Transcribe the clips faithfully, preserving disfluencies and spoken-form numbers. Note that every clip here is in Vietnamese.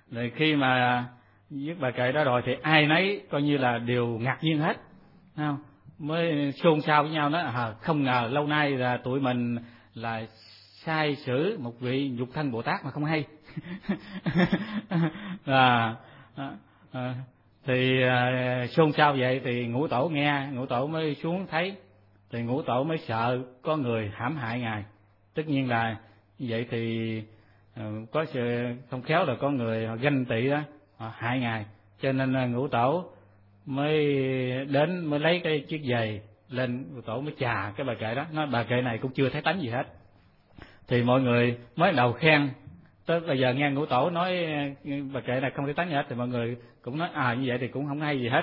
rồi khi mà viết bài kệ đó rồi thì ai nấy coi như là đều ngạc nhiên hết, không? Mới xôn xao với nhau đó, à, không ngờ lâu nay là tụi mình là sai sử một vị nhục thân Bồ Tát mà không hay. à, à, thì à, xôn xao vậy thì Ngũ Tổ nghe, Ngũ Tổ mới xuống thấy, thì Ngũ Tổ mới sợ có người hãm hại ngài. Tất nhiên là như vậy thì à, có sự không khéo là có người họ ganh tị đó, họ hại ngài, cho nên Ngũ Tổ mới đến mới lấy cái chiếc giày lên, Ngũ Tổ mới chà cái bài kệ đó, nói bài kệ này cũng chưa thấy tánh gì hết. Thì mọi người mới đầu khen, tới bây giờ nghe Ngũ Tổ nói bài kệ này không thấy tánh gì hết thì mọi người cũng nói à như vậy thì cũng không hay gì hết.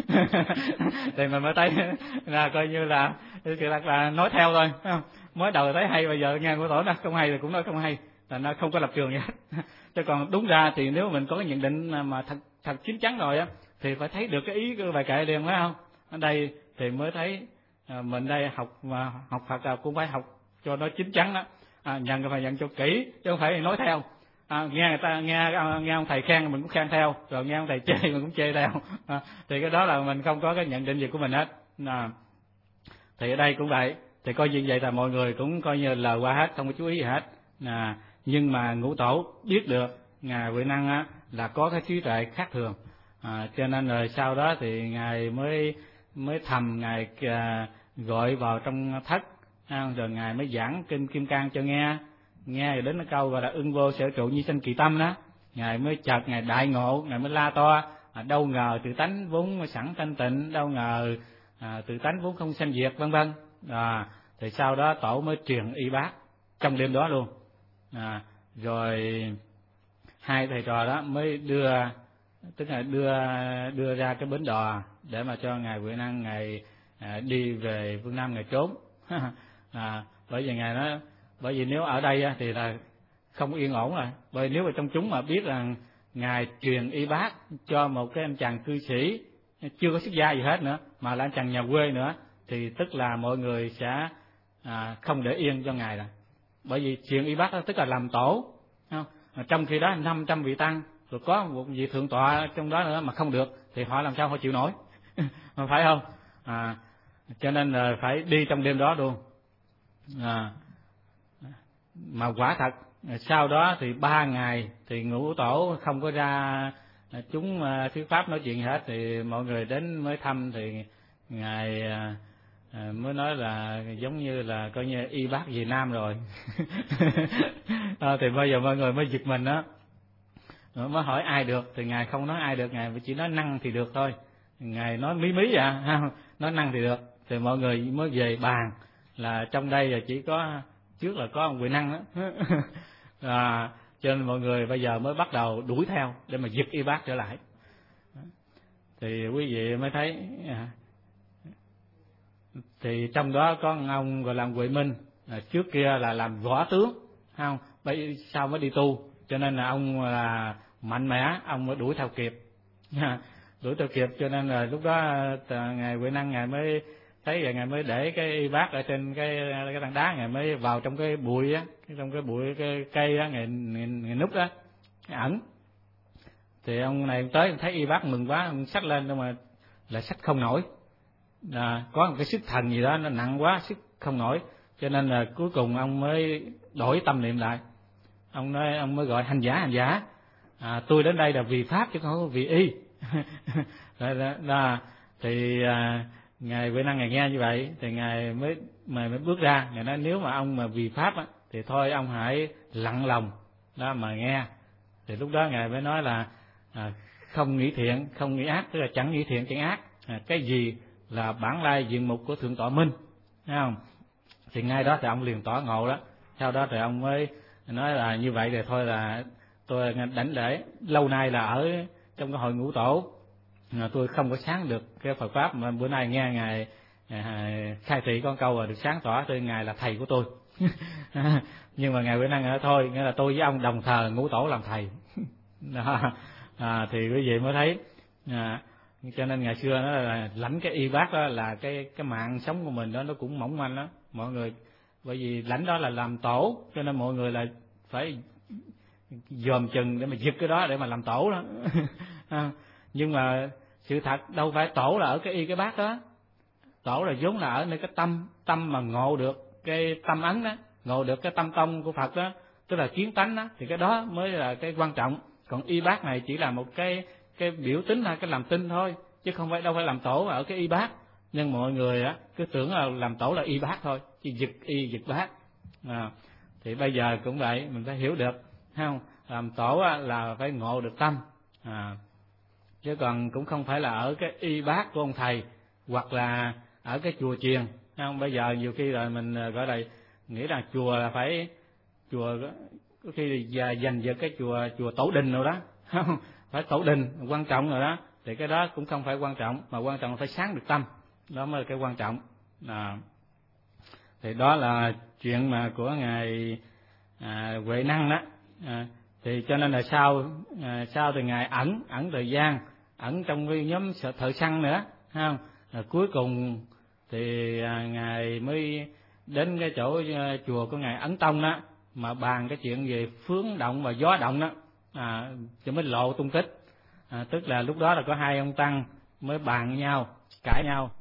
Thì mình mới thấy là coi như là là nói theo thôi, không? Mới đầu thấy hay, bây giờ nghe Ngũ Tổ nói không hay thì cũng nói không hay, là nó không có lập trường gì hết. Chứ còn đúng ra thì nếu mình có cái nhận định mà thật thật chín chắn rồi á thì phải thấy được cái ý của bài kệ liền, phải không? Ở đây thì mới thấy à, mình đây học mà học Phật là cũng phải học cho nó chín chắn đó, à, nhận phải nhận cho kỹ chứ không phải nói theo. À, nghe người ta nghe nghe ông thầy khen mình cũng khen theo, rồi nghe ông thầy chê mình cũng chê theo, à, thì cái đó là mình không có cái nhận định gì của mình hết. À, thì ở đây cũng vậy, thì coi như vậy là mọi người cũng coi như lời qua hết, không có chú ý gì hết. À, nhưng mà Ngũ Tổ biết được ngài Huệ Năng á, là có cái trí tuệ khác thường, à, cho nên rồi sau đó thì ngài mới mới thầm ngài à, gọi vào trong thất, à, rồi ngài mới giảng kinh Kim Cang cho nghe, nghe rồi đến cái câu gọi là ưng vô sở trụ như sanh kỳ tâm đó, ngài mới chợt ngài đại ngộ, ngài mới la to, à, đâu ngờ tự tánh vốn sẵn thanh tịnh, đâu ngờ à, tự tánh vốn không sanh diệt, vân vân. À, thì sau đó Tổ mới truyền y bát trong đêm đó luôn. À, rồi hai thầy trò đó mới đưa, tức là đưa đưa ra cái bến đò để mà cho ngài Huệ Năng ngài à, đi về phương Nam ngài trốn. À, bởi vì ngài nói, bởi vì nếu ở đây thì là không yên ổn rồi, bởi vì nếu mà trong chúng mà biết rằng ngài truyền y bát cho một cái anh chàng cư sĩ chưa có xuất gia gì hết nữa, mà là anh chàng nhà quê nữa, thì tức là mọi người sẽ à, không để yên cho ngài rồi. Bởi vì truyền y bát đó tức là làm tổ, không? Trong khi đó năm trăm vị tăng rồi có một vị thượng tọa trong đó nữa mà không được thì họ làm sao họ chịu nổi. Phải không? À, cho nên là phải đi trong đêm đó luôn. À, mà quả thật sau đó thì ba ngày thì Ngũ Tổ không có ra chúng thuyết pháp nói chuyện gì hết, thì mọi người đến mới thăm thì ngài à, mới nói là giống như là coi như y bát về Nam rồi. À, thì bây giờ mọi người mới giật mình đó, mới hỏi ai được, thì ngài không nói ai được, ngài chỉ nói năng thì được thôi, ngài nói mí mí à, nói năng thì được, thì mọi người mới về bàn là trong đây là chỉ có trước là có ông Huệ Năng đó. À, cho nên mọi người bây giờ mới bắt đầu đuổi theo để mà giật y bát trở lại. Thì quý vị mới thấy à, thì trong đó có ông gọi là Huệ Minh, à, trước kia là làm võ tướng, không, bây sau mới đi tu, cho nên là ông là mạnh mẽ, ông mới đuổi theo kịp, đuổi theo kịp, cho nên là lúc đó ngài Huệ Năng ngài mới thấy rồi ngài mới để cái y bát ở trên cái cái tảng đá, ngài mới vào trong cái bụi á, trong cái bụi cái cây á, ngài, ngài, ngài núp đó, ngài ẩn. Thì ông này tới thấy y bát mừng quá, ông xách lên nhưng mà lại xách không nổi. À, có một cái sức thần gì đó nó nặng quá, sức không nổi, cho nên là cuối cùng ông mới đổi tâm niệm lại, ông nói ông mới gọi hành giả hành giả, à, tôi đến đây là vì pháp chứ không vì y. Đó, đó, đó. Thì à, ngài Huệ Năng ngài nghe như vậy thì ngài mới mà mới bước ra, ngài nói nếu mà ông mà vì pháp á, thì thôi ông hãy lặng lòng đó mà nghe. Thì lúc đó ngài mới nói là à, không nghĩ thiện không nghĩ ác, tức là chẳng nghĩ thiện chẳng ác, à, cái gì là bản lai diện mục của thượng tọa Minh, thấy không? Thì ngay đó thì ông liền tỏ ngộ đó. Sau đó thì ông mới nói là như vậy thì thôi là tôi đánh để lâu nay là ở trong cái hội Ngũ Tổ, tôi không có sáng được cái Phật pháp, mà bữa nay nghe ngài à, khai thị con câu là được sáng tỏ, tôi ngài là thầy của tôi. Nhưng mà ngài Huệ Năng nói thôi, nghĩa là tôi với ông đồng thờ Ngũ Tổ làm thầy. Đó. À, thì quý vị mới thấy à, cho nên ngày xưa nó là lãnh cái y bát đó là cái cái mạng sống của mình đó nó cũng mỏng manh đó mọi người, bởi vì lãnh đó là làm tổ, cho nên mọi người là phải dòm chừng để mà giật cái đó để mà làm tổ đó. Nhưng mà sự thật đâu phải tổ là ở cái y cái bát đó, tổ là vốn là ở nơi cái tâm, tâm mà ngộ được cái tâm ấn đó, ngộ được cái tâm tông của Phật đó, tức là kiến tánh đó, thì cái đó mới là cái quan trọng. Còn y bát này chỉ là một cái cái biểu tính hay cái làm tin thôi, chứ không phải đâu phải làm tổ ở cái y bát. Nhưng mọi người á cứ tưởng là làm tổ là y bát thôi, chứ giật y giật bát. À, thì bây giờ cũng vậy, mình phải hiểu được, thấy không? Làm tổ á, là phải ngộ được tâm, à, chứ còn cũng không phải là ở cái y bát của ông thầy hoặc là ở cái chùa chiền, thấy không? Bây giờ nhiều khi là mình gọi là nghĩ là chùa là phải chùa có khi là dành về cái chùa chùa tổ đình rồi đó, không? Phải tổ đình quan trọng rồi đó, thì cái đó cũng không phải quan trọng, mà quan trọng là phải sáng được tâm, đó mới là cái quan trọng. À, thì đó là chuyện mà của ngài à, Huệ Năng đó. À, thì cho nên là sau à, sau thì ngài ẩn ẩn thời gian, ẩn trong cái nhóm thợ săn nữa, thấy không? À, cuối cùng thì à, ngài mới đến cái chỗ à, chùa của ngài Ấn Tông đó, mà bàn cái chuyện về phướng động và gió động đó, à, cho mới lộ tung tích. À, tức là lúc đó là có hai ông tăng mới bàn nhau, cãi nhau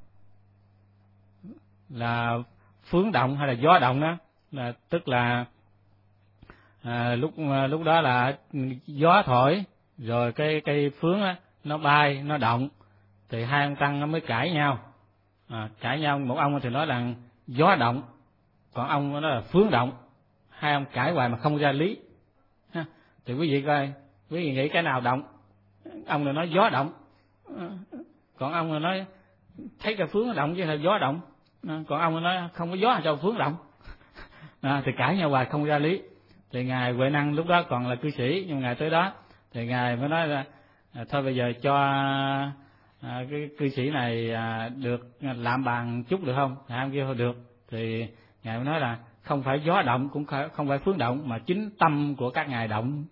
là phướng động hay là gió động đó, là tức là à, lúc lúc đó là gió thổi rồi cái cây phướng á nó bay nó động, thì hai ông tăng nó mới cãi nhau. À, cãi nhau, một ông thì nói là gió động, còn ông nó là phướng động. Hai ông cãi hoài mà không ra lý. Ha, thì quý vị coi, quý vị nghĩ cái nào động? Ông này nói gió động, còn ông này nói thấy cái phướng nó động chứ là gió động, còn ông nói không có gió là sao phướng động. À, thì cãi nhau hoài không ra lý. Thì ngài Huệ Năng lúc đó còn là cư sĩ, nhưng ngài tới đó thì ngài mới nói là à, thôi bây giờ cho à, cái cư sĩ này à, được làm bàn chút được không? Thì ông kêu được. Thì ngài mới nói là không phải gió động cũng không phải phướng động, mà chính tâm của các ngài động.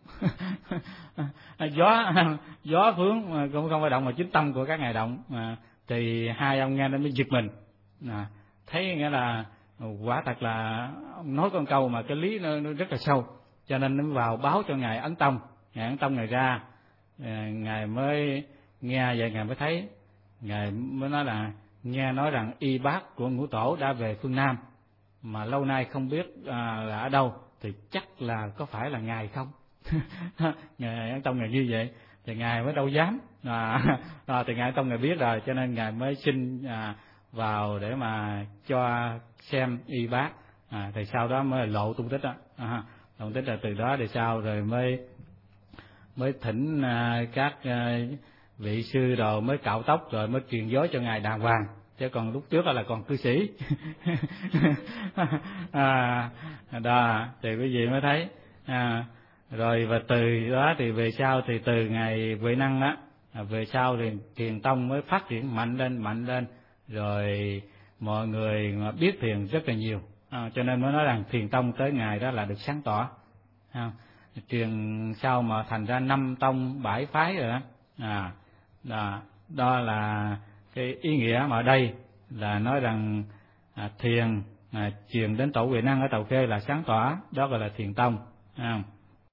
gió gió phướng cũng không phải động, mà chính tâm của các ngài động. À, thì hai ông nghe nó mới giật mình, à, thấy nghĩa là quả thật là nói con câu mà cái lý nó, nó rất là sâu, cho nên nó vào báo cho ngài Ấn Tông. Ngài Ấn Tông ngài ra, ngài mới nghe vậy, ngài mới thấy, ngài mới nói là nghe nói rằng y bát của Ngũ Tổ đã về phương Nam mà lâu nay không biết à, là ở đâu, thì chắc là có phải là ngài không? Ngài Ấn Tông ngài như vậy thì ngài mới đâu dám, à, à, thì ngài Ấn Tông ngài biết rồi, cho nên ngài mới xin à, vào để mà cho xem y bát. À, thì sau đó mới lộ tung tích đó, à, lộ tung tích là từ đó thì sau rồi mới mới thỉnh à, các à, vị sư đồ mới cạo tóc rồi mới truyền giới cho ngài đàng hoàng, chứ còn lúc trước là còn cư sĩ. À, đó thì quý vị mới thấy. À, rồi và từ đó thì về sau thì từ ngày Huệ Năng đó, à, về sau thì thiền tông mới phát triển mạnh lên mạnh lên, rồi mọi người mà biết thiền rất là nhiều, à, cho nên mới nói rằng thiền tông tới ngày đó là được sáng tỏ. À, truyền sau mà thành ra năm tông bảy phái rồi đó. À, đó, đó là cái ý nghĩa mà ở đây là nói rằng à, thiền à, truyền đến tổ Huệ Năng ở Tàu Khê là sáng tỏ, đó gọi là thiền tông. À,